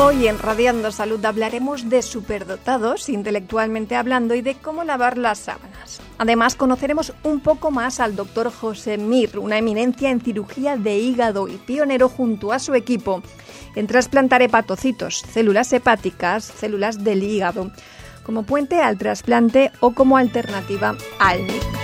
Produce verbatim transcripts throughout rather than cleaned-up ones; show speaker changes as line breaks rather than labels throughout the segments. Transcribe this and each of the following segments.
Hoy en Radiando Salud hablaremos de superdotados, intelectualmente hablando, y de cómo lavar las sábanas. Además, conoceremos un poco más al doctor José Mir, una eminencia en cirugía de hígado y pionero junto a su equipo en trasplantar hepatocitos, células hepáticas, células del hígado, como puente al trasplante o como alternativa al mismo.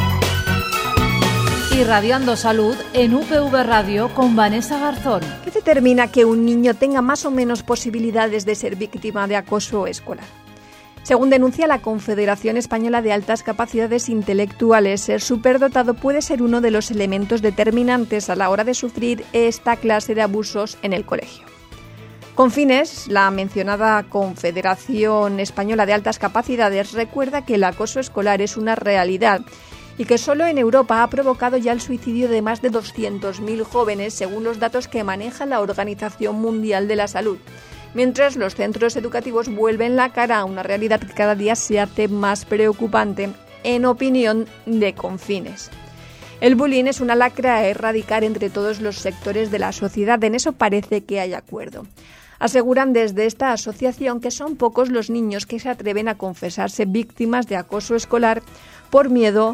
Y Radiando Salud en U P V Radio con Vanessa Garzón.
¿Qué determina que un niño tenga más o menos posibilidades de ser víctima de acoso escolar? Según denuncia la Confederación Española de Altas Capacidades Intelectuales, ser superdotado puede ser uno de los elementos determinantes a la hora de sufrir esta clase de abusos en el colegio. Confines, la mencionada Confederación Española de Altas Capacidades, recuerda que el acoso escolar es una realidad y que solo en Europa ha provocado ya el suicidio de más de doscientos mil jóvenes, según los datos que maneja la Organización Mundial de la Salud, mientras los centros educativos vuelven la cara a una realidad que cada día se hace más preocupante, en opinión de Confines. El bullying es una lacra a erradicar entre todos los sectores de la sociedad, en eso parece que hay acuerdo. Aseguran desde esta asociación que son pocos los niños que se atreven a confesarse víctimas de acoso escolar por miedo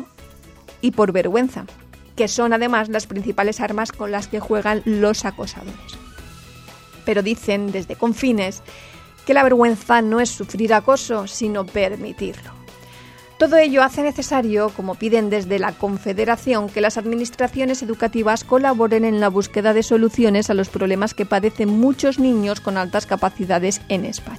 y por vergüenza, que son además las principales armas con las que juegan los acosadores. Pero dicen desde Confines que la vergüenza no es sufrir acoso, sino permitirlo. Todo ello hace necesario, como piden desde la Confederación, que las administraciones educativas colaboren en la búsqueda de soluciones a los problemas que padecen muchos niños con altas capacidades en España.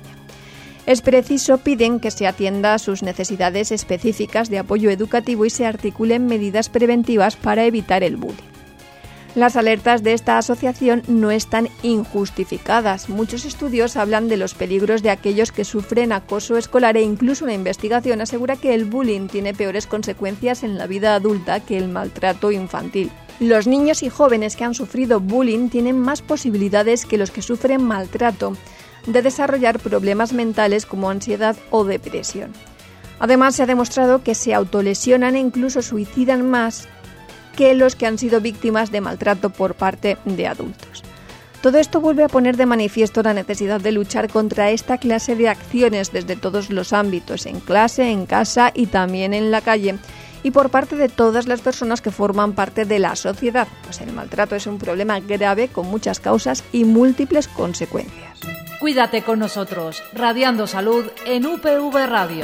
Es preciso, piden, que se atienda a sus necesidades específicas de apoyo educativo y se articulen medidas preventivas para evitar el bullying. Las alertas de esta asociación no están injustificadas. Muchos estudios hablan de los peligros de aquellos que sufren acoso escolar e incluso una investigación asegura que el bullying tiene peores consecuencias en la vida adulta que el maltrato infantil. Los niños y jóvenes que han sufrido bullying tienen más posibilidades que los que sufren maltrato de desarrollar problemas mentales como ansiedad o depresión. Además, se ha demostrado que se autolesionan e incluso suicidan más que los que han sido víctimas de maltrato por parte de adultos. Todo esto vuelve a poner de manifiesto la necesidad de luchar contra esta clase de acciones desde todos los ámbitos, en clase, en casa y también en la calle, y por parte de todas las personas que forman parte de la sociedad, pues el maltrato es un problema grave con muchas causas y múltiples consecuencias.
Cuídate con nosotros, Radiando Salud en U P V Radio.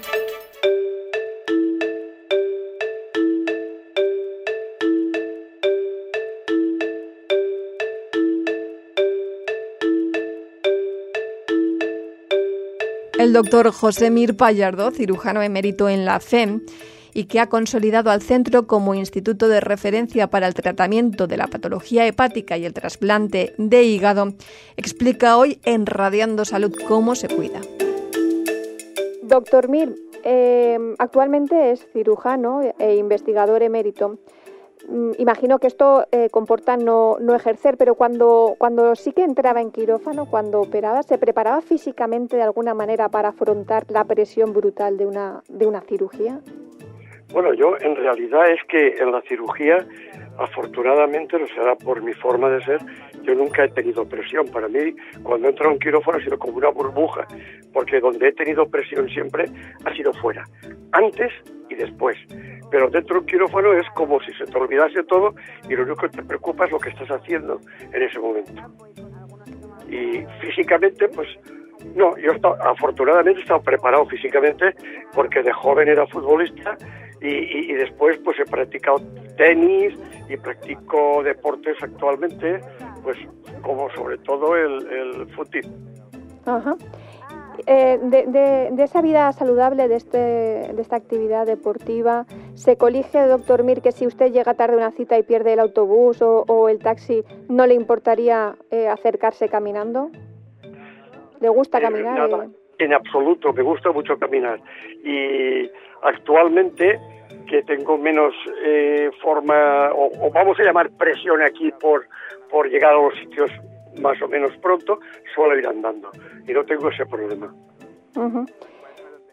El doctor José Mir Pallardo, cirujano emérito en la F E M y que ha consolidado al centro como instituto de referencia para el tratamiento de la patología hepática y el trasplante de hígado, explica hoy en Radiando Salud cómo se cuida.
Doctor Mir, eh, actualmente es cirujano e investigador emérito. Imagino que esto eh, comporta no, no ejercer, pero cuando, cuando sí que entraba en quirófano, cuando operaba, ¿se preparaba físicamente de alguna manera para afrontar la presión brutal de una, de una cirugía?
Bueno, yo en realidad es que en la cirugía, afortunadamente, no será por mi forma de ser, yo nunca he tenido presión. Para mí, cuando entro en un quirófano ha sido como una burbuja, porque donde he tenido presión siempre ha sido fuera, antes y después. Pero dentro de un quirófano es como si se te olvidase todo y lo único que te preocupa es lo que estás haciendo en ese momento. Y físicamente, pues, no, yo he estado, afortunadamente he estado preparado físicamente porque de joven era futbolista y, y, y después pues he practicado tenis y practico deportes actualmente, pues como sobre todo el, el fútbol.
Ajá. Eh, de, de, de esa vida saludable, de, este, de esta actividad deportiva, ¿se colige, doctor Mir, que si usted llega tarde a una cita y pierde el autobús o, o el taxi, no le importaría eh, acercarse caminando? ¿Le gusta caminar?
Eh, nada, eh? En absoluto, me gusta mucho caminar. Y actualmente, que tengo menos eh, forma, o, o vamos a llamar presión aquí por, por llegar a los sitios más o menos pronto, suelo ir andando y no tengo ese problema.
Uh-huh.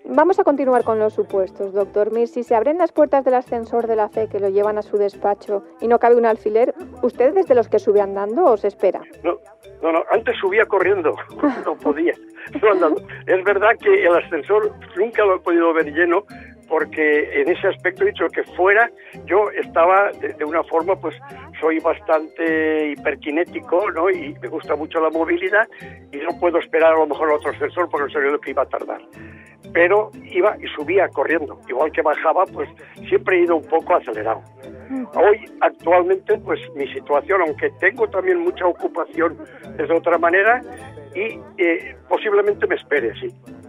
Vamos a continuar con los supuestos, doctor Mir. Si se abren las puertas del ascensor de la fe que lo llevan a su despacho y no cabe un alfiler, ¿usted es de los que sube andando o se espera?
No, no, no, antes subía corriendo, no podía, no andando. Es verdad que el ascensor nunca lo he podido ver lleno, porque en ese aspecto he dicho que fuera yo estaba de, de una forma, pues soy bastante hiperkinético, ¿no? Y me gusta mucho la movilidad y no puedo esperar a lo mejor a otro ascensor porque no sabía lo que iba a tardar. Pero iba y subía corriendo, igual que bajaba, pues siempre he ido un poco acelerado. Hoy, actualmente, pues mi situación, aunque tengo también mucha ocupación es de otra manera y eh, posiblemente me espere, sí.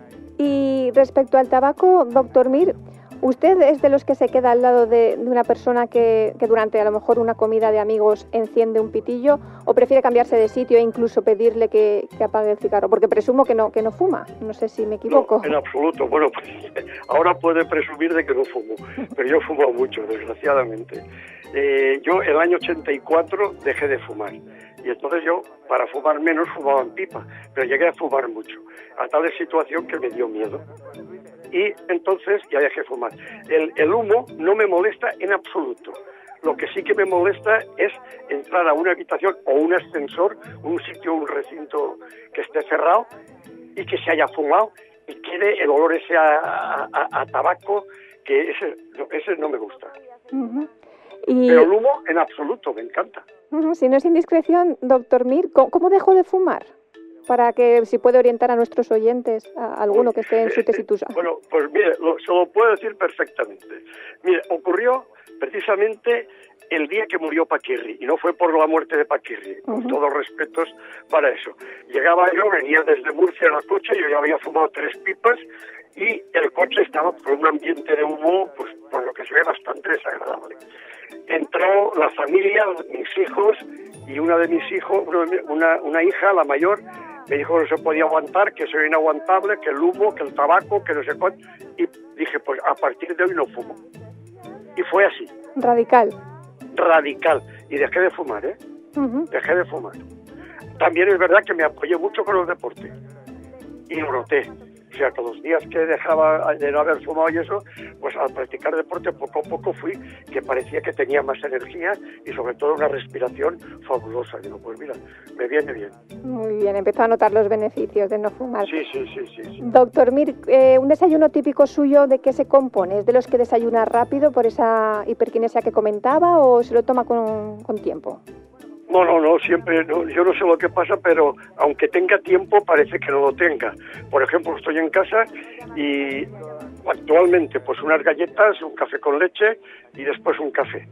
Y respecto al tabaco, doctor Mir, ¿usted es de los que se queda al lado de, de una persona que, que durante a lo mejor una comida de amigos enciende un pitillo o prefiere cambiarse de sitio e incluso pedirle que, que apague el cigarro? Porque presumo que no que no fuma, no sé si me equivoco.
No, en absoluto. Bueno, pues, ahora puede presumir de que no fumo, pero yo fumo mucho, desgraciadamente. Eh, yo el año ochenta y cuatro dejé de fumar. Y entonces yo, para fumar menos, fumaba en pipa, pero llegué a fumar mucho, a tal situación que me dio miedo. Y entonces ya dejé de fumar. El, el humo no me molesta en absoluto. Lo que sí que me molesta es entrar a una habitación o un ascensor, un sitio, un recinto que esté cerrado y que se haya fumado y quede el olor ese a, a, a tabaco, que ese, ese no me gusta.
Uh-huh. Y...
Pero el humo en absoluto, me encanta.
Uh-huh. Si no es indiscreción, doctor Mir, ¿cómo, ¿cómo dejó de fumar? Para que si puede orientar a nuestros oyentes, a alguno que esté en su tesitura.
Bueno, pues mire, lo, se lo puedo decir perfectamente. Mire, ocurrió precisamente el día que murió Paquirri, y no fue por la muerte de Paquirri, con uh-huh. todos respetos para eso. Llegaba yo, venía desde Murcia en el coche, yo ya había fumado tres pipas, y el coche estaba por un ambiente de humo, pues por lo que se ve bastante desagradable. Entró la familia, mis hijos, y una de mis hijos, una, una hija, la mayor, me dijo que no se podía aguantar, que eso era inaguantable, que el humo, que el tabaco, que no sé cuánto. Y dije, pues a partir de hoy no fumo. Y fue así.
Radical.
Radical. Y dejé de fumar, ¿eh? Uh-huh. Dejé de fumar. También es verdad que me apoyé mucho con el deporte. Y lo noté. O sea, que los días que dejaba de no haber fumado y eso, pues al practicar deporte poco a poco fui que parecía que tenía más energía y sobre todo una respiración fabulosa. Digo, pues mira, me viene bien.
Muy bien, empezó a notar los beneficios de no fumar.
Sí, sí, sí, sí. sí.
Doctor Mir, eh, ¿un desayuno típico suyo de qué se compone? ¿Es de los que desayuna rápido por esa hiperquinesia que comentaba o se lo toma con, con tiempo?
No, no, no, siempre, no, yo no sé lo que pasa, pero aunque tenga tiempo parece que no lo tenga. Por ejemplo, estoy en casa y actualmente pues unas galletas, un café con leche y después un café.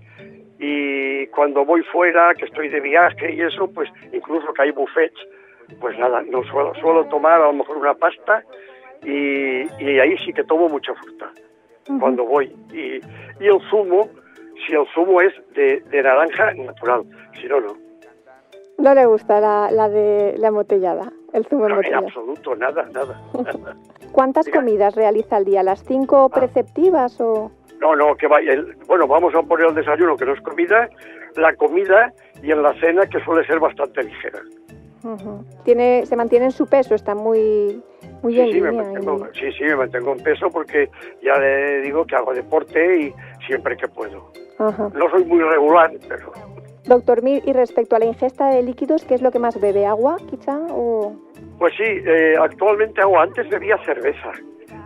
Y cuando voy fuera, que estoy de viaje y eso, pues incluso que hay buffets, pues nada, no suelo, suelo tomar a lo mejor una pasta y, y ahí sí que tomo mucha fruta uh-huh. cuando voy. Y, y el zumo, si el zumo es de, de naranja natural, si no, no.
No le gusta la, la de la embotellada, el zumo
no,
embotellado.
En absoluto, nada, nada.
¿Cuántas
Diga.
comidas realiza al día? ¿Las cinco ah. preceptivas o...?
No, no, que vaya. El, bueno, vamos a poner el desayuno, que no es comida, la comida y en la cena, que suele ser bastante ligera.
Uh-huh. Tiene, se mantiene en su peso, está muy, muy
sí,
en
sí,
línea.
Me mantengo, y... Sí, sí, me mantengo en peso porque ya le digo que hago deporte y siempre que puedo. Uh-huh. No soy muy regular, pero...
Doctor Mir, y respecto a la ingesta de líquidos, ¿qué es lo que más bebe? ¿Agua, quizá? O...
Pues sí, eh, actualmente agua. Antes bebía cerveza,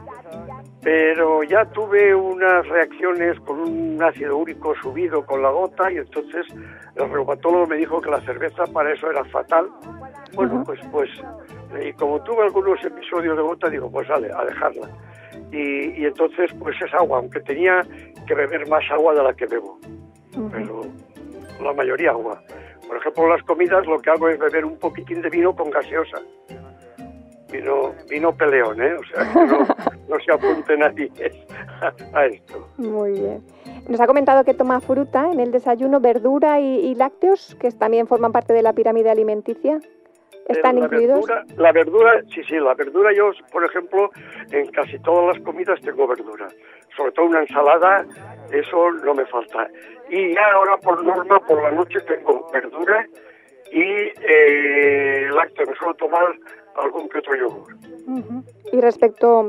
pero ya tuve unas reacciones con un ácido úrico subido con la gota y entonces el reumatólogo me dijo que la cerveza para eso era fatal. Bueno, uh-huh. pues pues y como tuve algunos episodios de gota, digo, pues vale, a dejarla. Y, y entonces pues es agua, aunque tenía que beber más agua de la que bebo, uh-huh. pero... la mayoría agua. Por ejemplo, las comidas lo que hago es beber un poquitín de vino con gaseosa. Vino, vino peleón, ¿eh? O sea, que no, no se apunte nadie a, a esto.
Muy bien. Nos ha comentado que toma fruta en el desayuno, verdura y, y lácteos, que también forman parte de la pirámide alimenticia. ¿Están
la
incluidos?
Verdura, la verdura, sí, sí, la verdura yo, por ejemplo, en casi todas las comidas tengo verdura. Sobre todo una ensalada, eso no me falta. Y ya ahora por norma, por la noche tengo verdura y eh, lácteo. Me suelo tomar algún que otro yogur.
Uh-huh. Y respecto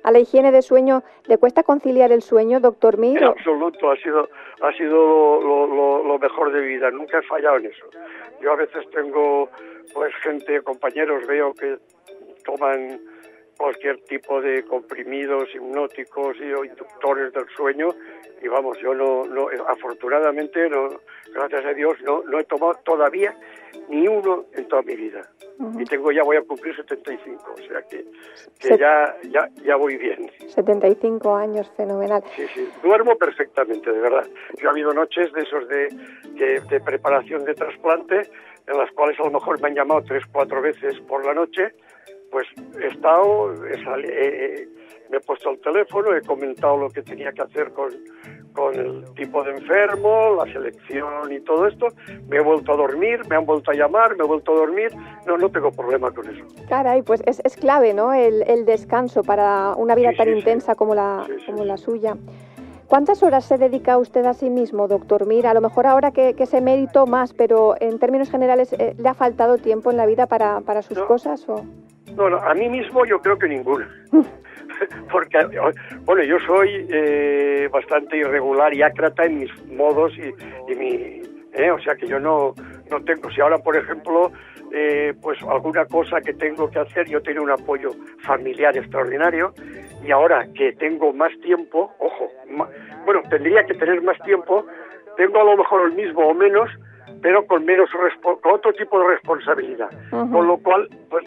a la higiene de sueño. ¿Le cuesta conciliar el sueño, doctor Mir?
En absoluto, ha sido ha sido lo, lo, lo mejor de mi vida, nunca he fallado en eso. Yo a veces tengo pues gente, compañeros, veo que toman cualquier tipo de comprimidos hipnóticos y o inductores del sueño y vamos, yo no, no afortunadamente, no, gracias a Dios, no, no he tomado todavía ni uno en toda mi vida. Uh-huh. Y tengo ya, voy a cumplir setenta y cinco, o sea que, que Set... ya, ya, ya voy bien.
setenta y cinco años, fenomenal.
Sí, sí, duermo perfectamente, de verdad. Yo ha habido noches de esos de, de, de preparación de trasplante, en las cuales a lo mejor me han llamado tres, cuatro veces por la noche, pues he estado, he sali, he, me he puesto el teléfono, he comentado lo que tenía que hacer con, con el tipo de enfermo, la selección y todo esto, me he vuelto a dormir, me han vuelto a llamar, me he vuelto a dormir, no, no tengo problema con eso.
Caray, pues es, es clave, ¿no?, el, el descanso para una vida sí, tan sí, intensa sí. como, la, sí, sí, como sí. la suya. ¿Cuántas horas se dedica usted a sí mismo, doctor Mir? A lo mejor ahora que, que es emérito más, pero en términos generales, eh, ¿le ha faltado tiempo en la vida para, para sus no. cosas? O...
No, no, a mí mismo yo creo que ninguna. Porque, bueno, yo soy eh, bastante irregular y ácrata en mis modos y, y mi... Eh, o sea que yo no, no tengo... Si ahora, por ejemplo, eh, pues alguna cosa que tengo que hacer, yo tengo un apoyo familiar extraordinario y ahora que tengo más tiempo, ojo, ma, bueno, tendría que tener más tiempo, tengo a lo mejor el mismo o menos, pero con menos con otro tipo de responsabilidad. Uh-huh. Con lo cual, pues...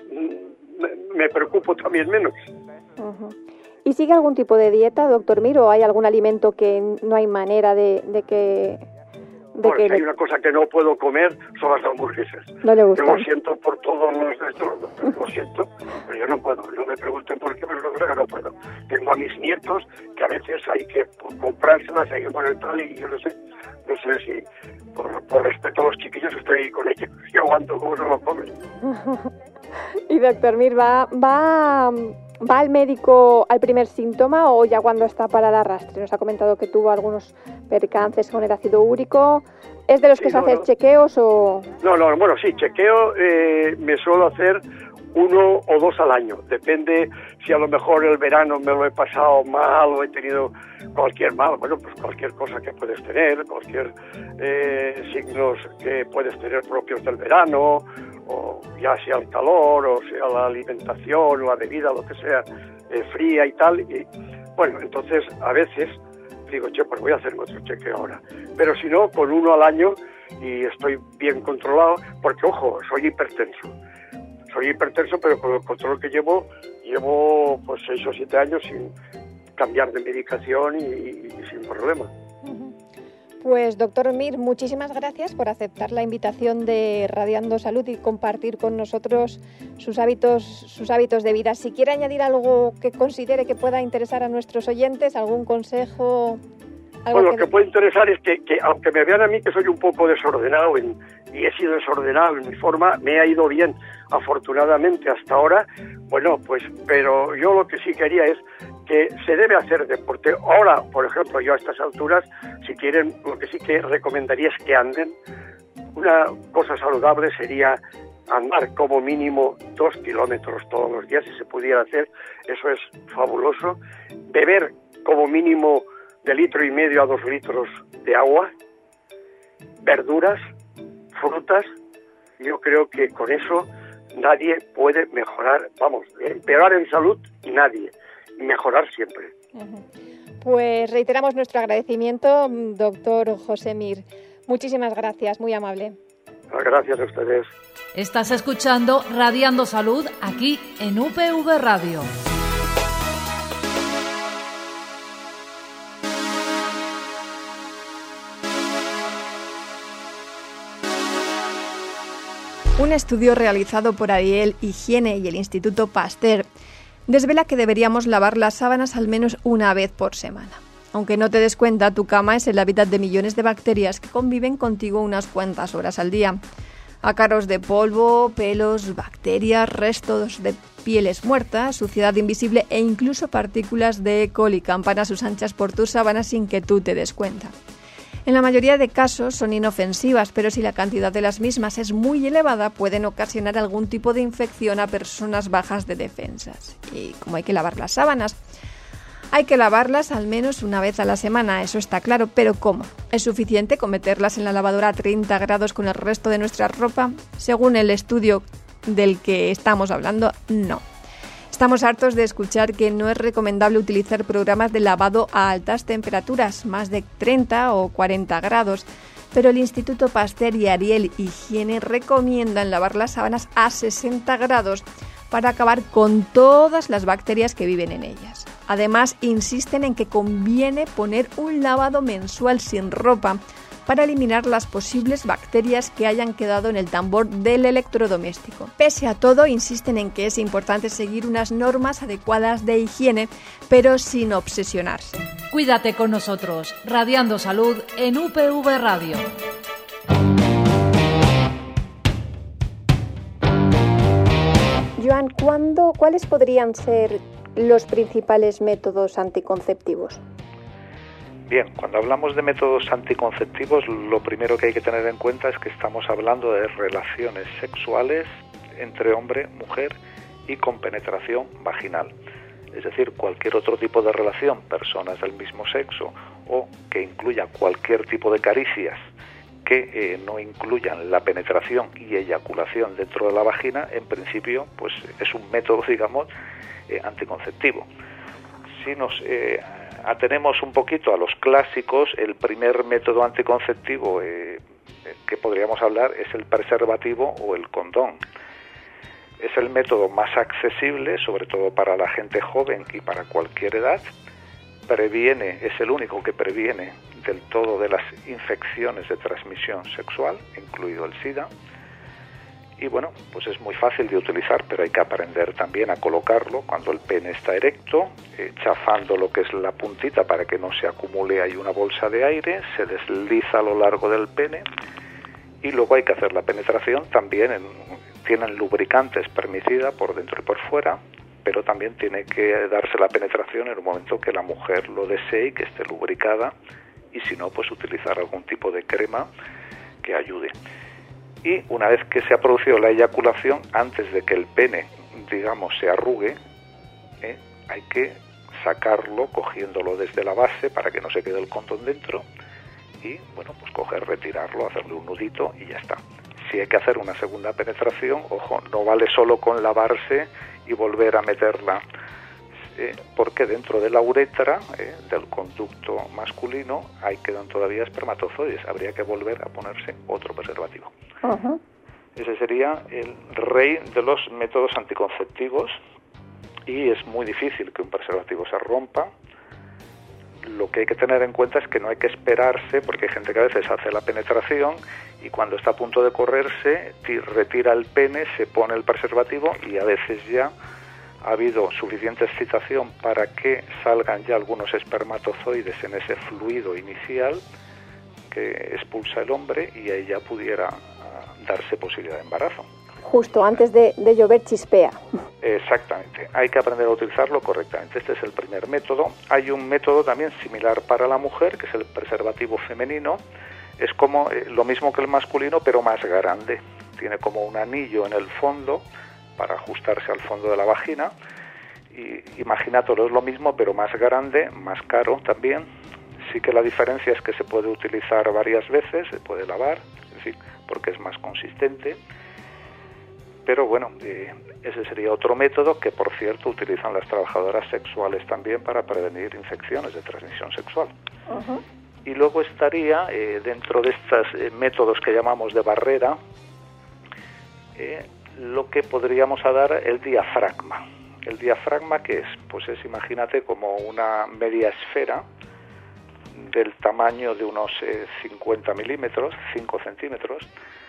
me preocupo también menos.
Uh-huh. ¿Y sigue algún tipo de dieta, doctor Mir, o hay algún alimento que no hay manera de, de que... De
bueno,
que
si hay una cosa que no puedo comer, son las hamburguesas.
No le gusta.
Yo lo siento por todos los de estos, lo siento, pero yo no puedo. No me pregunten por qué, pero no, no puedo. Tengo a mis nietos que a veces hay que comprárselas, hay que poner tal, y yo no sé, no sé si por, por respeto a los chiquillos estoy con ellos. Yo aguanto cómo se lo comen.
Y doctor Mir, ¿va, va, ¿va al médico al primer síntoma o ya cuando está para el arrastre? Nos ha comentado que tuvo algunos percances con el ácido úrico. ¿Es de los sí, que se no, hacen no. chequeos o...?
No, no, bueno, sí, chequeo eh, me suelo hacer uno o dos al año. Depende si a lo mejor el verano me lo he pasado mal o he tenido cualquier mal, bueno, pues cualquier cosa que puedes tener, cualquier eh, signos que puedes tener propios del verano, o ya sea el calor, o sea la alimentación, o la bebida, lo que sea, eh, fría y tal. Y, bueno, entonces a veces digo, che, pues voy a hacerme otro chequeo ahora. Pero si no, con uno al año y estoy bien controlado, porque, ojo, soy hipertenso. Soy hipertenso, pero con el control que llevo, llevo pues seis o siete años sin cambiar de medicación y, y, y sin problema.
Pues, doctor Mir, muchísimas gracias por aceptar la invitación de Radiando Salud y compartir con nosotros sus hábitos, sus hábitos de vida. Si quiere añadir algo que considere que pueda interesar a nuestros oyentes, algún consejo...
Bueno, lo que... que puede interesar es que, que, aunque me vean a mí que soy un poco desordenado en, y he sido desordenado en mi forma, me ha ido bien, afortunadamente, hasta ahora. Bueno, pues, pero yo lo que sí quería es que se debe hacer deporte. Ahora, por ejemplo, yo a estas alturas, si quieren, lo que sí que recomendaría es que anden. Una cosa saludable sería andar como mínimo dos kilómetros todos los días, si se pudiera hacer, eso es fabuloso. Beber como mínimo de litro y medio a dos litros de agua, verduras, frutas. Yo creo que con eso nadie puede mejorar, vamos, empeorar en salud, nadie, mejorar siempre.
Uh-huh. Pues reiteramos nuestro agradecimiento, doctor José Mir. Muchísimas gracias, muy amable.
Gracias a ustedes.
Estás escuchando Radiando Salud aquí en U P V Radio.
Un estudio realizado por Ariel Higiene y el Instituto Pasteur desvela que deberíamos lavar las sábanas al menos una vez por semana. Aunque no te des cuenta, tu cama es el hábitat de millones de bacterias que conviven contigo unas cuantas horas al día. Ácaros de polvo, pelos, bacterias, restos de pieles muertas, suciedad invisible e incluso partículas de E. coli campan a sus anchas por tus sábanas sin que tú te des cuenta. En la mayoría de casos son inofensivas, pero si la cantidad de las mismas es muy elevada, pueden ocasionar algún tipo de infección a personas bajas de defensas. Y como hay que lavar las sábanas, hay que lavarlas al menos una vez a la semana, eso está claro, pero ¿cómo? ¿Es suficiente con meterlas en la lavadora a treinta grados con el resto de nuestra ropa? Según el estudio del que estamos hablando, no. Estamos hartos de escuchar que no es recomendable utilizar programas de lavado a altas temperaturas, más de treinta o cuarenta grados, pero el Instituto Pasteur y Ariel Higiene recomiendan lavar las sábanas a sesenta grados para acabar con todas las bacterias que viven en ellas. Además, insisten en que conviene poner un lavado mensual sin ropa para eliminar las posibles bacterias que hayan quedado en el tambor del electrodoméstico. Pese a todo, insisten en que es importante seguir unas normas adecuadas de higiene, pero sin obsesionarse.
Cuídate con nosotros, Radiando Salud en U P V Radio.
Joan, ¿cuándo, ¿cuáles podrían ser los principales métodos anticonceptivos?
Bien, cuando hablamos de métodos anticonceptivos, lo primero que hay que tener en cuenta es que estamos hablando de relaciones sexuales entre hombre, mujer y con penetración vaginal. Es decir, cualquier otro tipo de relación, personas del mismo sexo o que incluya cualquier tipo de caricias que eh, no incluyan la penetración y eyaculación dentro de la vagina, en principio, pues es un método, digamos, eh, anticonceptivo. Si nos eh, atenemos un poquito a los clásicos, el primer método anticonceptivo eh, que podríamos hablar es el preservativo o el condón. Es el método más accesible, sobre todo para la gente joven y para cualquier edad. Previene, es el único que previene del todo de las infecciones de transmisión sexual, incluido el SIDA. Y bueno, pues es muy fácil de utilizar, pero hay que aprender también a colocarlo cuando el pene está erecto, eh, chafando lo que es la puntita para que no se acumule ahí una bolsa de aire, se desliza a lo largo del pene y luego hay que hacer la penetración también, en, tienen lubricante espermicida por dentro y por fuera, pero también tiene que darse la penetración en el momento que la mujer lo desee y que esté lubricada, y si no, pues utilizar algún tipo de crema que ayude. Y una vez que se ha producido la eyaculación, antes de que el pene, digamos, se arrugue, ¿eh? hay que sacarlo cogiéndolo desde la base para que no se quede el condón dentro y, bueno, pues coger, retirarlo, hacerle un nudito y ya está. Si hay que hacer una segunda penetración, ojo, no vale solo con lavarse y volver a meterla, eh, porque dentro de la uretra, eh, del conducto masculino, ahí quedan todavía espermatozoides. Habría que volver a ponerse otro preservativo. Uh-huh. Ese sería el rey de los métodos anticonceptivos y es muy difícil que un preservativo se rompa. Lo que hay que tener en cuenta es que no hay que esperarse, porque hay gente que a veces hace la penetración y cuando está a punto de correrse retira el pene, se pone el preservativo y a veces ya ha habido suficiente excitación para que salgan ya algunos espermatozoides en ese fluido inicial que expulsa el hombre y ahí ya pudiera darse posibilidad de embarazo.
Justo antes de, de llover chispea.
Exactamente, hay que aprender a utilizarlo correctamente. Este es el primer método. Hay un método también similar para la mujer, que es el preservativo femenino. Es como eh, lo mismo que el masculino, pero más grande. Tiene como un anillo en el fondo para ajustarse al fondo de la vagina. Y imagínatelo, es lo mismo, pero más grande, más caro también. Sí que la diferencia es que se puede utilizar varias veces, se puede lavar, es decir, porque es más consistente. Pero bueno, eh, ese sería otro método que, por cierto, utilizan las trabajadoras sexuales también para prevenir infecciones de transmisión sexual. Uh-huh. Y luego estaría, eh, dentro de estos eh, métodos que llamamos de barrera, eh, lo que podríamos dar el diafragma. ¿El diafragma qué es? Pues es, imagínate, como una media esfera del tamaño de unos eh, cincuenta milímetros, cinco centímetros,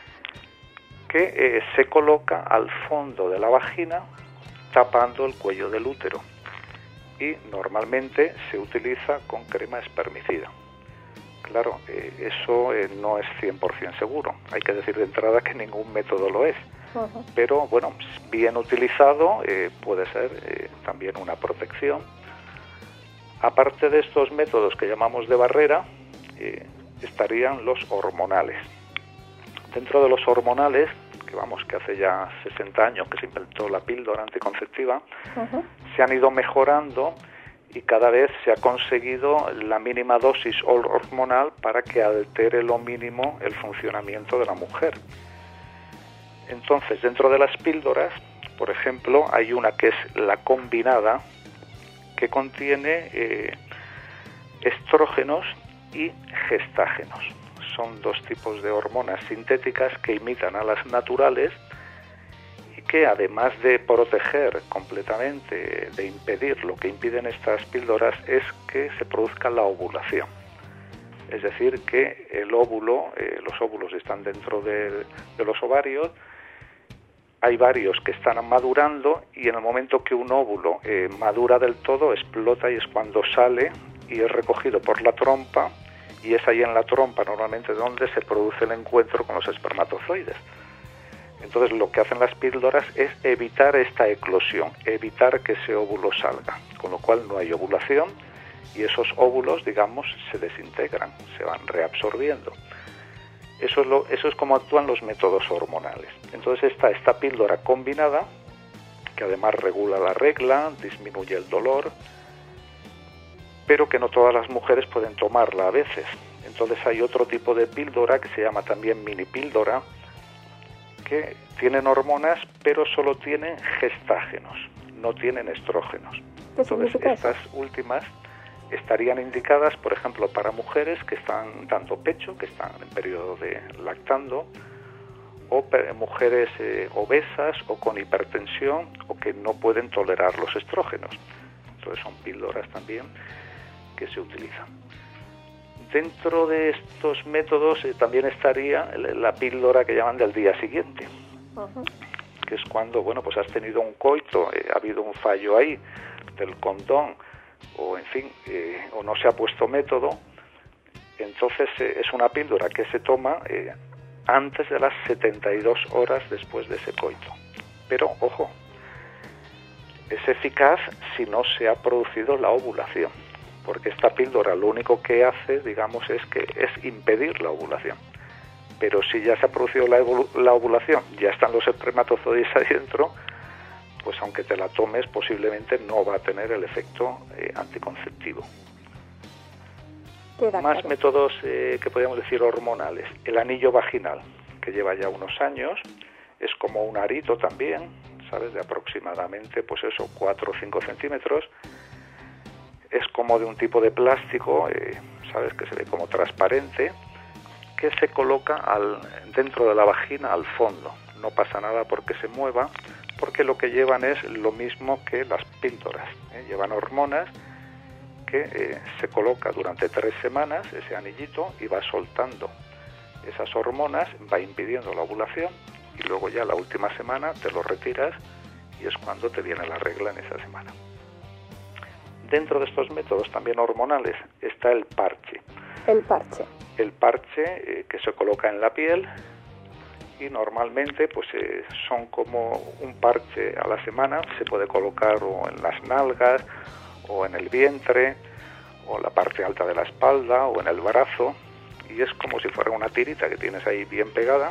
que eh, se coloca al fondo de la vagina tapando el cuello del útero y normalmente se utiliza con crema espermicida. Claro, eh, eso eh, no es cien por ciento seguro, hay que decir de entrada que ningún método lo es, uh-huh. pero bueno, bien utilizado eh, puede ser eh, también una protección. Aparte de estos métodos que llamamos de barrera, eh, estarían los hormonales. Dentro de los hormonales, que vamos, que hace ya sesenta años que se inventó la píldora anticonceptiva, uh-huh. se han ido mejorando y cada vez se ha conseguido la mínima dosis hormonal para que altere lo mínimo el funcionamiento de la mujer. Entonces, dentro de las píldoras, por ejemplo, hay una que es la combinada, que contiene eh, estrógenos y gestágenos. Son dos tipos de hormonas sintéticas que imitan a las naturales y que, además de proteger completamente, de impedir, lo que impiden estas píldoras es que se produzca la ovulación. Es decir, que el óvulo, eh, los óvulos están dentro de, de los ovarios, hay varios que están madurando y en el momento que un óvulo eh, madura del todo, explota y es cuando sale y es recogido por la trompa, y es ahí en la trompa normalmente donde se produce el encuentro con los espermatozoides. Entonces lo que hacen las píldoras es evitar esta eclosión, evitar que ese óvulo salga, con lo cual no hay ovulación y esos óvulos, digamos, se desintegran, se van reabsorbiendo. Eso es, lo, eso es como actúan los métodos hormonales. Entonces está esta píldora combinada, que además regula la regla, disminuye el dolor, pero que no todas las mujeres pueden tomarla a veces. Entonces hay otro tipo de píldora que se llama también mini píldora, que tienen hormonas, pero solo tienen gestágenos, no tienen estrógenos. Entonces estas últimas estarían indicadas, por ejemplo, para mujeres que están dando pecho, que están en periodo de lactando, o mujeres eh, obesas o con hipertensión o que no pueden tolerar los estrógenos. Entonces son píldoras también que se utilizan. Dentro de estos métodos eh, también estaría la píldora que llaman del día siguiente, uh-huh. que es cuando, bueno, pues has tenido un coito, eh, ha habido un fallo ahí del condón, o en fin, eh, o no se ha puesto método, entonces eh, es una píldora que se toma eh, antes de las setenta y dos horas después de ese coito. Pero, ojo, es eficaz si no se ha producido la ovulación, porque esta píldora lo único que hace, digamos, es que es impedir la ovulación. Pero si ya se ha producido la, evolu- la ovulación, ya están los espermatozoides ahí dentro, pues aunque te la tomes, posiblemente no va a tener el efecto eh, anticonceptivo. Más claro. métodos eh, que podríamos decir hormonales. El anillo vaginal, que lleva ya unos años, es como un arito también, ¿sabes? De aproximadamente, pues eso, cuatro o cinco centímetros. Es como de un tipo de plástico, eh, ¿sabes? Que se ve como transparente, que se coloca al, dentro de la vagina al fondo. No pasa nada porque se mueva, porque lo que llevan es lo mismo que las píldoras. ¿eh? Llevan hormonas que eh, se coloca durante tres semanas ese anillito y va soltando esas hormonas, va impidiendo la ovulación y luego ya la última semana te lo retiras y es cuando te viene la regla en esa semana. Dentro de estos métodos también hormonales está el parche.
El parche.
El parche eh, que se coloca en la piel y normalmente pues eh, son como un parche a la semana, se puede colocar o en las nalgas o en el vientre o en la parte alta de la espalda o en el brazo y es como si fuera una tirita que tienes ahí bien pegada.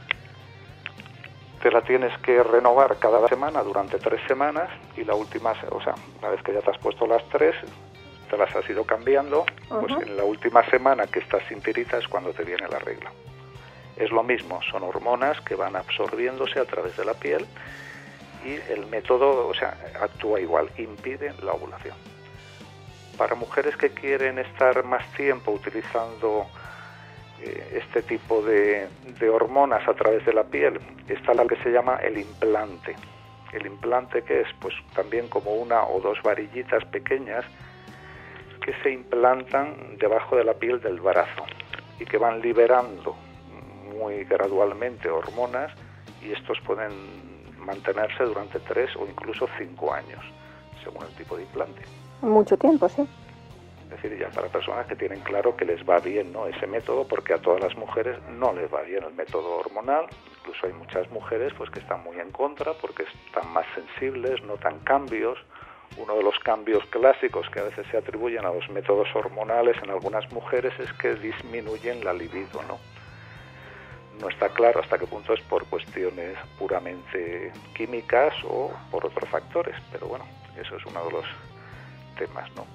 Te la tienes que renovar cada semana durante tres semanas y la última, o sea, una vez que ya te has puesto las tres, te las has ido cambiando, uh-huh. pues en la última semana que estás sin tirita es cuando te viene la regla. Es lo mismo, son hormonas que van absorbiéndose a través de la piel y el método, o sea, actúa igual, impide la ovulación. Para mujeres que quieren estar más tiempo utilizando este tipo de, de hormonas a través de la piel, está la que se llama el implante. El implante que es pues también como una o dos varillitas pequeñas que se implantan debajo de la piel del brazo y que van liberando muy gradualmente hormonas y estos pueden mantenerse durante tres o incluso cinco años, según el tipo de implante.
Mucho tiempo, sí.
Es decir, ya para personas que tienen claro que les va bien, ¿no?, ese método, porque a todas las mujeres no les va bien el método hormonal. Incluso hay muchas mujeres pues que están muy en contra porque están más sensibles, notan cambios uno de los cambios clásicos que a veces se atribuyen a los métodos hormonales en algunas mujeres es que disminuyen la libido, ¿no? No está claro hasta qué punto es por cuestiones puramente químicas o por otros factores, pero bueno, eso es uno de los temas, ¿no?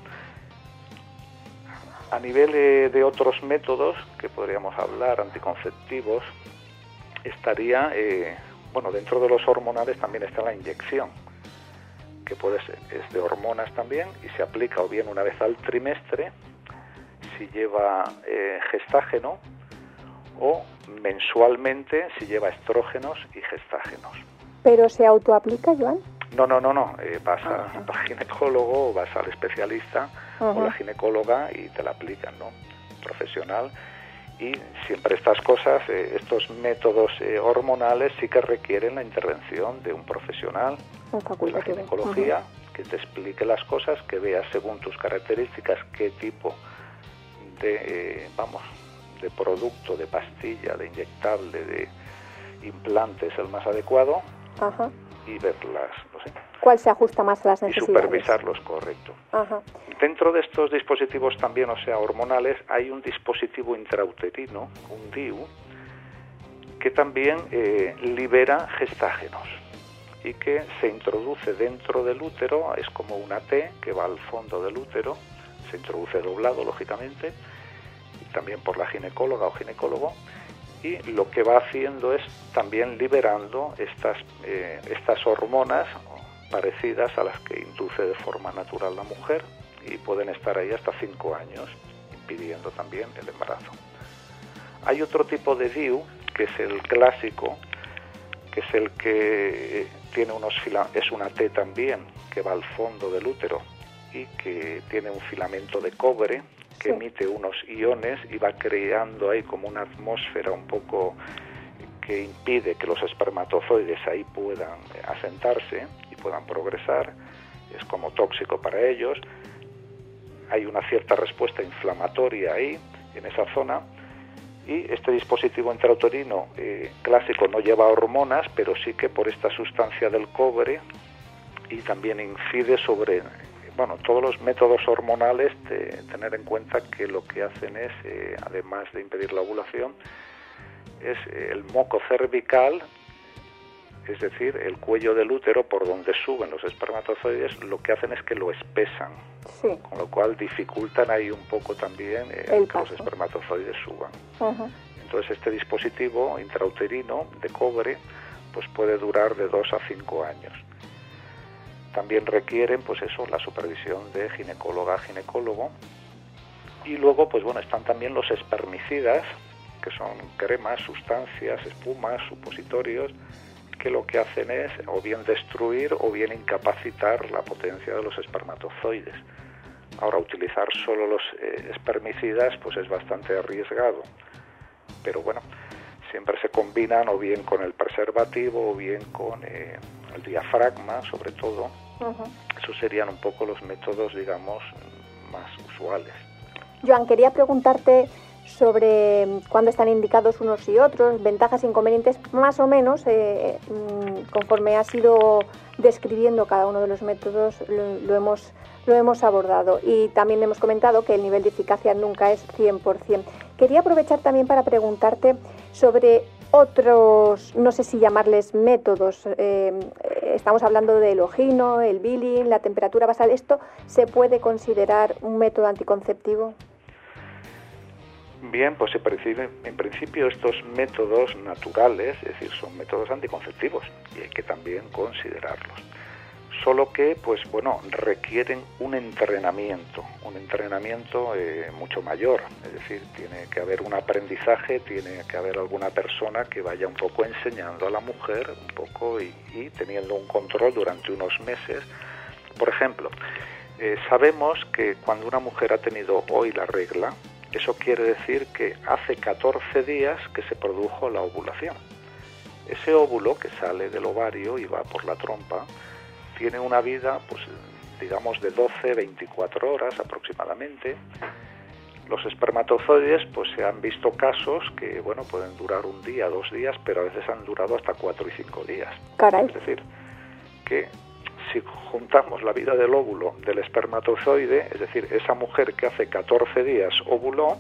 A nivel eh, de otros métodos que podríamos hablar, anticonceptivos, estaría, eh, bueno, dentro de los hormonales también está la inyección, que puede ser, es de hormonas también, y se aplica o bien una vez al trimestre, si lleva eh, gestágeno, o mensualmente si lleva estrógenos y gestágenos.
¿Pero se autoaplica, Joan?
No, no, no, no. Eh, vas a, al ginecólogo, o vas al especialista uh-huh. o la ginecóloga y te la aplican, ¿no? Profesional. Y siempre estas cosas, eh, estos métodos eh, hormonales sí que requieren la intervención de un profesional de la ginecología uh-huh. que te explique las cosas, que veas según tus características qué tipo de, eh, vamos, de producto, de pastilla, de inyectable, de implante es el más adecuado. Ajá. Y verlas, no sé.
¿Cuál se ajusta más a las necesidades?
Y supervisarlos, correcto. Ajá. Dentro de estos dispositivos también, o sea, hormonales, hay un dispositivo intrauterino, un D I U, que también eh, libera gestágenos y que se introduce dentro del útero, es como una T que va al fondo del útero, se introduce doblado, lógicamente, y también por la ginecóloga o ginecólogo, y lo que va haciendo es también liberando estas, eh, estas hormonas parecidas a las que induce de forma natural la mujer, y pueden estar ahí hasta cinco años, impidiendo también el embarazo. Hay otro tipo de D I U, que es el clásico, que es el que tiene unos fila- es una T también, que va al fondo del útero y que tiene un filamento de cobre, que sí. emite unos iones y va creando ahí como una atmósfera un poco que impide que los espermatozoides ahí puedan asentarse y puedan progresar. Es como tóxico para ellos. Hay una cierta respuesta inflamatoria ahí, en esa zona, y este dispositivo intrauterino eh, clásico no lleva hormonas, pero sí que por esta sustancia del cobre, y también incide sobre... Bueno, todos los métodos hormonales, de tener en cuenta que lo que hacen es, eh, además de impedir la ovulación, es eh, el moco cervical, es decir, el cuello del útero por donde suben los espermatozoides, lo que hacen es que lo espesan, sí. con lo cual dificultan ahí un poco también eh, que los espermatozoides suban. Uh-huh. Entonces este dispositivo intrauterino de cobre pues puede durar de dos a cinco años. También requieren, pues eso, la supervisión de ginecóloga, ginecólogo. Y luego, pues bueno, están también los espermicidas, que son cremas, sustancias, espumas, supositorios, que lo que hacen es o bien destruir o bien incapacitar la potencia de los espermatozoides. Ahora, utilizar solo los eh, espermicidas, pues es bastante arriesgado. Pero bueno, siempre se combinan o bien con el preservativo o bien con eh, el diafragma, sobre todo. Uh-huh. Esos serían un poco los métodos, digamos, más usuales.
Joan, quería preguntarte sobre cuándo están indicados unos y otros, ventajas e inconvenientes, más o menos, eh, conforme has ido describiendo cada uno de los métodos, lo, lo, hemos, lo hemos abordado. Y también hemos comentado que el nivel de eficacia nunca es cien por ciento. Quería aprovechar también para preguntarte sobre otros, no sé si llamarles métodos, eh, estamos hablando del ogino, el billing, la temperatura basal. ¿Esto se puede considerar un método anticonceptivo?
Bien, pues en principio, en principio estos métodos naturales, es decir, son métodos anticonceptivos y hay que también considerarlos. Solo que, pues bueno, requieren un entrenamiento, un entrenamiento eh, mucho mayor, es decir, tiene que haber un aprendizaje, tiene que haber alguna persona que vaya un poco enseñando a la mujer, un poco y, y teniendo un control durante unos meses. Por ejemplo, eh, sabemos que cuando una mujer ha tenido hoy la regla, eso quiere decir que hace catorce días que se produjo la ovulación. Ese óvulo que sale del ovario y va por la trompa, tiene una vida, pues digamos, de doce a veinticuatro horas aproximadamente. Los espermatozoides, pues se han visto casos que, bueno, pueden durar un día, dos días, pero a veces han durado hasta cuatro y cinco días.
Caray.
Es decir, que si juntamos la vida del óvulo del espermatozoide, es decir, esa mujer que hace catorce días ovuló,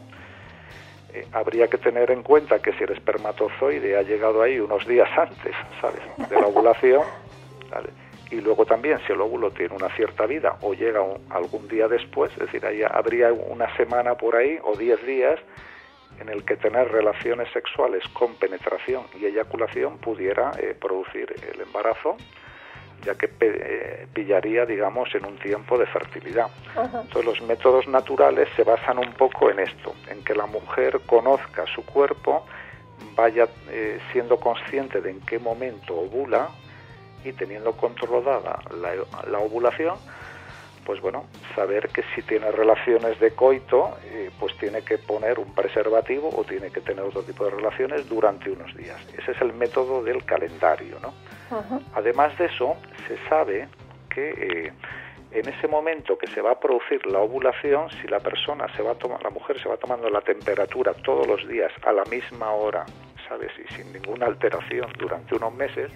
eh, habría que tener en cuenta que si el espermatozoide ha llegado ahí unos días antes, ¿sabes?, de la ovulación, ¿vale?, y luego también si el óvulo tiene una cierta vida o llega un, algún día después, es decir, ahí habría una semana por ahí o diez días en el que tener relaciones sexuales con penetración y eyaculación pudiera eh, producir el embarazo, ya que eh, pillaría, digamos, en un tiempo de fertilidad. Uh-huh. Entonces los métodos naturales se basan un poco en esto, en que la mujer conozca su cuerpo, vaya eh, siendo consciente de en qué momento ovula, y teniendo controlada la, la ovulación, pues bueno, saber que si tiene relaciones de coito, eh, pues tiene que poner un preservativo o tiene que tener otro tipo de relaciones durante unos días. Ese es el método del calendario, ¿no? Uh-huh. Además de eso, se sabe que eh, en ese momento que se va a producir la ovulación, si la persona se va a tomar, la mujer se va tomando la temperatura todos los días a la misma hora, ¿sabes?, y sin ninguna alteración durante unos meses,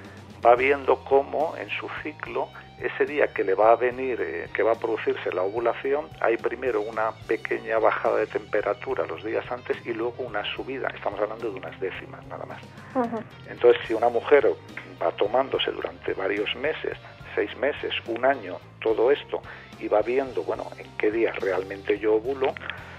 va viendo cómo en su ciclo, ese día que le va a venir, eh, que va a producirse la ovulación, hay primero una pequeña bajada de temperatura los días antes y luego una subida. Estamos hablando de unas décimas nada más. Uh-huh. Entonces, si una mujer va tomándose durante varios meses, seis meses, un año, todo esto, y va viendo, bueno, en qué día realmente yo ovulo,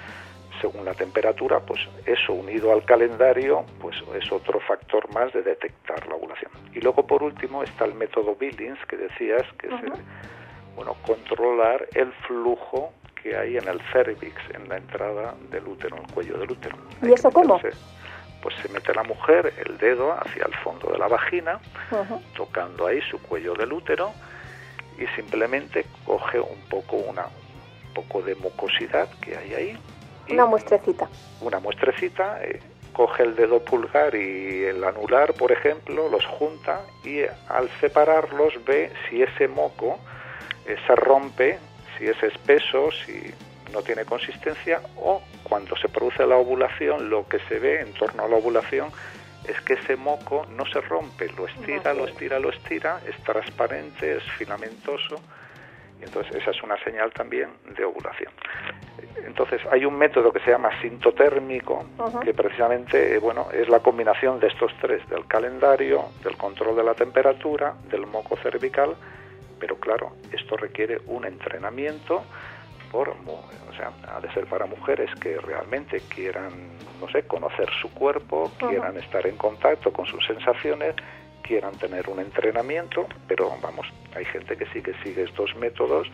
según la temperatura, pues eso unido al calendario, pues es otro factor más de detectar la ovulación. Y luego, por último, está el método Billings, que decías, que uh-huh. es el, bueno, controlar el flujo que hay en el cervix, en la entrada del útero, en el cuello del útero.
¿Y hay eso cómo?
Pues se mete la mujer el dedo hacia el fondo de la vagina, uh-huh. tocando ahí su cuello del útero, y simplemente coge un poco, una, un poco de mucosidad que hay ahí.
Una muestrecita.
Una muestrecita, eh, coge el dedo pulgar y el anular, por ejemplo, los junta y eh, al separarlos ve si ese moco eh, se rompe, si es espeso, si no tiene consistencia, o cuando se produce la ovulación, lo que se ve en torno a la ovulación es que ese moco no se rompe, lo estira, lo estira, lo estira, es transparente, es filamentoso. Entonces esa es una señal también de ovulación. Entonces hay un método que se llama sintotérmico, uh-huh. que precisamente, bueno, es la combinación de estos tres, del calendario, del control de la temperatura, del moco cervical, pero claro, esto requiere un entrenamiento por, o sea, ha de ser para mujeres que realmente quieran, no sé, conocer su cuerpo, uh-huh. quieran estar en contacto con sus sensaciones, quieran tener un entrenamiento, pero vamos, hay gente que sí que sigue estos métodos.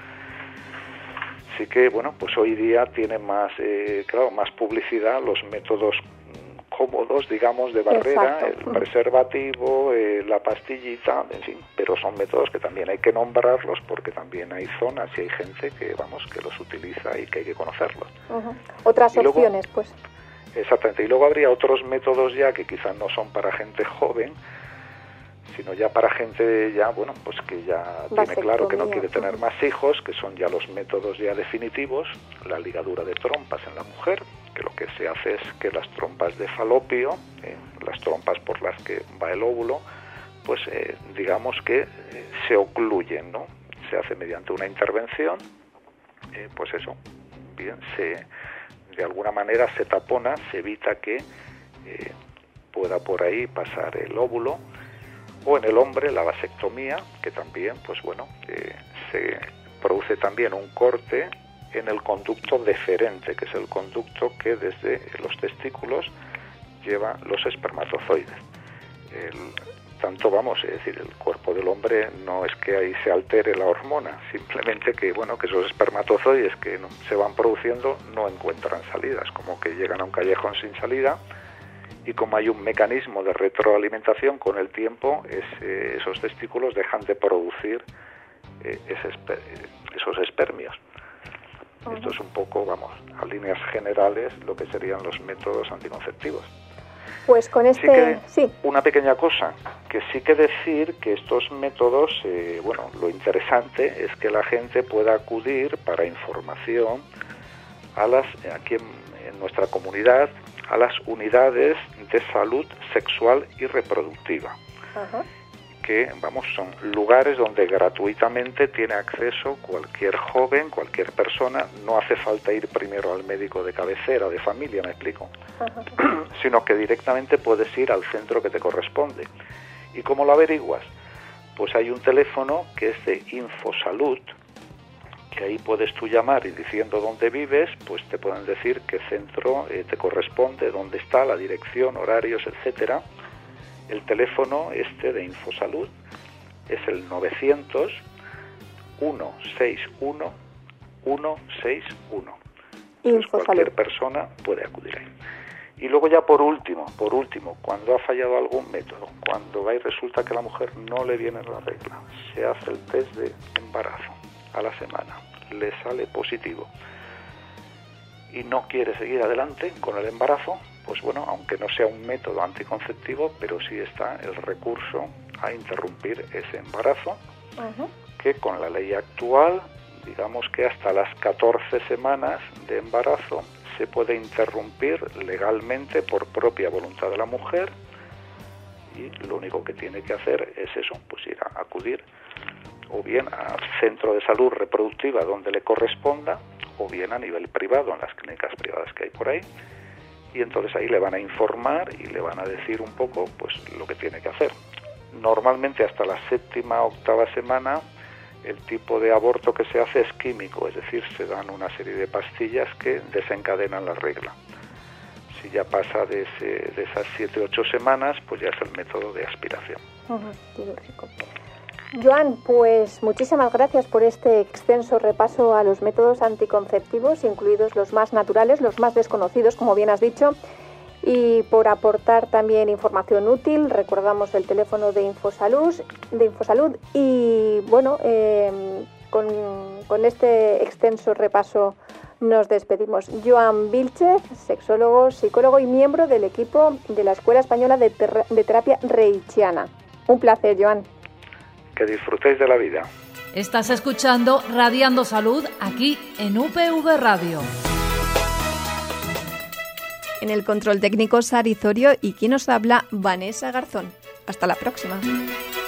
Sí que, bueno, pues hoy día tiene más, eh, claro, más publicidad los métodos cómodos, digamos, de barrera, exacto. el preservativo, eh, la pastillita, en fin, pero son métodos que también hay que nombrarlos porque también hay zonas y hay gente que, vamos, que los utiliza y que hay que conocerlos.
Uh-huh. Otras y opciones, luego, pues.
Exactamente, y luego habría otros métodos ya que quizás no son para gente joven, sino ya para gente ya, bueno, pues que ya tiene claro que no quiere tener más hijos, que son ya los métodos ya definitivos, la ligadura de trompas en la mujer, que lo que se hace es que las trompas de falopio, eh, las trompas por las que va el óvulo, pues eh, digamos que eh, se ocluyen, ¿no? Se hace mediante una intervención, eh, pues eso, bien, se, de alguna manera se tapona, se evita que eh, pueda por ahí pasar el óvulo. O en el hombre la vasectomía, que también, pues bueno, eh, se produce también un corte en el conducto deferente, que es el conducto que desde los testículos lleva los espermatozoides. El, tanto, vamos, es decir, el cuerpo del hombre no es que ahí se altere la hormona, simplemente que, bueno, que esos espermatozoides que no, se van produciendo no encuentran salidas, como que llegan a un callejón sin salida. Y como hay un mecanismo de retroalimentación, con el tiempo es, eh, esos testículos dejan de producir eh, ese esper esos espermios. Uh-huh. Esto es un poco, vamos, a líneas generales, lo que serían los métodos anticonceptivos.
Pues con este...
Sí que,
sí.
Una pequeña cosa, que sí que decir que estos métodos, eh, bueno, lo interesante es que la gente pueda acudir para información a las, aquí en, en nuestra comunidad, a las unidades de salud sexual y reproductiva, uh-huh. que, vamos, son lugares donde gratuitamente tiene acceso cualquier joven, cualquier persona. No hace falta ir primero al médico de cabecera, de familia, me explico, uh-huh. sino que directamente puedes ir al centro que te corresponde. ¿Y cómo lo averiguas? Pues hay un teléfono que es de Infosalud, que ahí puedes tú llamar y diciendo dónde vives, pues te pueden decir qué centro eh, te corresponde, dónde está, la dirección, horarios, etcétera. El teléfono este de Infosalud es el novecientos, ciento sesenta y uno, ciento sesenta y uno. Entonces cualquier persona puede acudir ahí. Y luego ya por último, por último, cuando ha fallado algún método, cuando va y resulta que a la mujer no le viene la regla, se hace el test de embarazo a la semana, le sale positivo y no quiere seguir adelante con el embarazo, pues bueno, aunque no sea un método anticonceptivo, pero sí está el recurso a interrumpir ese embarazo, uh-huh. que con la ley actual, digamos que hasta las catorce semanas de embarazo se puede interrumpir legalmente por propia voluntad de la mujer, y lo único que tiene que hacer es eso, pues ir a acudir o bien al centro de salud reproductiva donde le corresponda, o bien a nivel privado, en las clínicas privadas que hay por ahí, y entonces ahí le van a informar y le van a decir un poco pues lo que tiene que hacer. Normalmente hasta la séptima, octava semana el tipo de aborto que se hace es químico, es decir, se dan una serie de pastillas que desencadenan la regla. Si ya pasa de, ese, de esas siete, ocho semanas, pues ya es el método de aspiración.
Uh-huh, quirúrgico. Joan, pues muchísimas gracias por este extenso repaso a los métodos anticonceptivos, incluidos los más naturales, los más desconocidos, como bien has dicho, y por aportar también información útil. Recordamos el teléfono de Infosalud, de Infosalud y bueno, eh, con, con este extenso repaso nos despedimos. Joan Vilchez, sexólogo, psicólogo y miembro del equipo de la Escuela Española de, Ter- de Terapia Reichiana. Un placer, Joan.
Que disfrutéis de la vida.
Estás escuchando Radiando Salud aquí en U P V Radio.
En el control técnico Sari Zorio y quien nos habla, Vanessa Garzón. Hasta la próxima.